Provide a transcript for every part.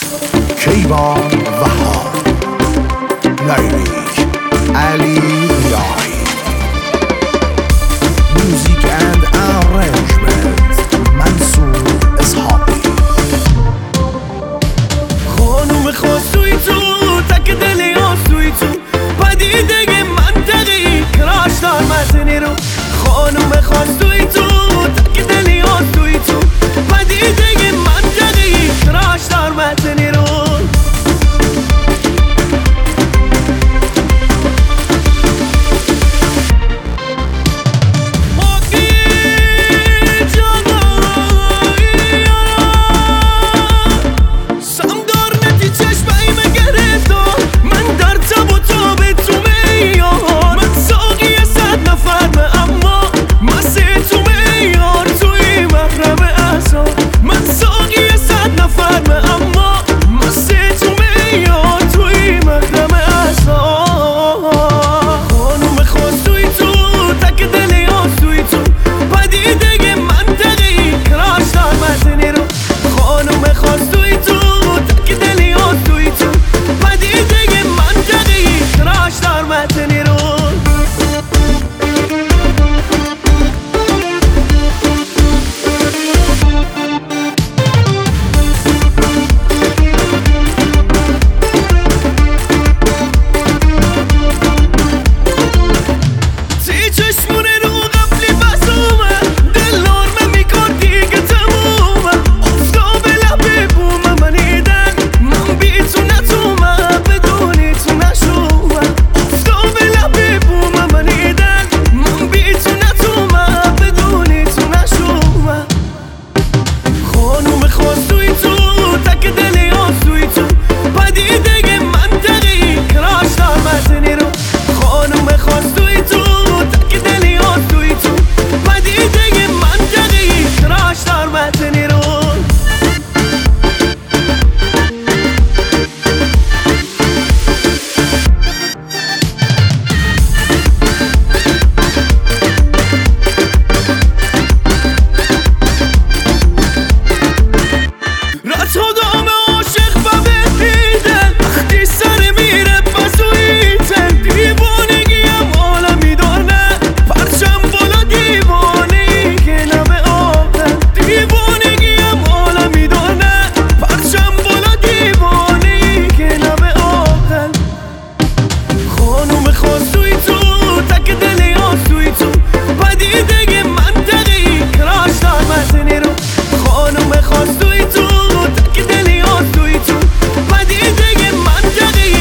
کیوان وهاب، لیریک علی ریاحی، موزیک اند ارنجمنت منصور اسحاقی. خانوم خواست توی تو تک دلی هاست توی تو پدیده منطقی کراش دار متنی رو. خانوم خواست توی تو تک دلی هاست توی تو پدیده منطقی کراش دار متنی رو.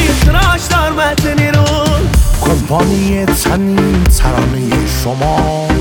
کمپانی تنین ترانه شما